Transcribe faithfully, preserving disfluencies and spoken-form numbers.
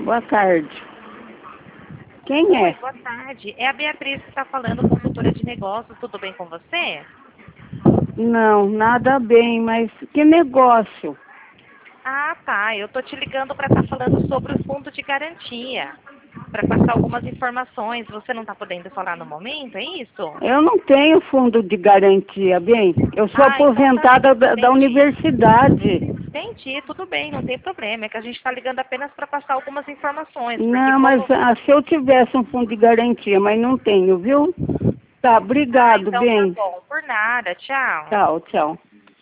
Boa tarde. Quem Oi, é? boa tarde. É a Beatriz que está falando, consultora de negócios. Tudo bem com você? Não, nada bem, mas que negócio? Ah, tá. Eu tô te ligando para estar falando sobre o fundo de garantia. Para passar algumas informações. Você não está podendo falar no momento, é isso? Eu não tenho fundo de garantia, bem. Eu sou Ah, então tá bem. aposentada da, da Entendi. universidade. Entendi, tudo bem, não tem problema. É que a gente está ligando apenas para passar algumas informações. Porque Não, mas como... ah, se eu tivesse um fundo de garantia, mas não tenho, viu? Tá, Ah, obrigado, então tá bem. bom. Por nada. Tchau. Tchau, tchau.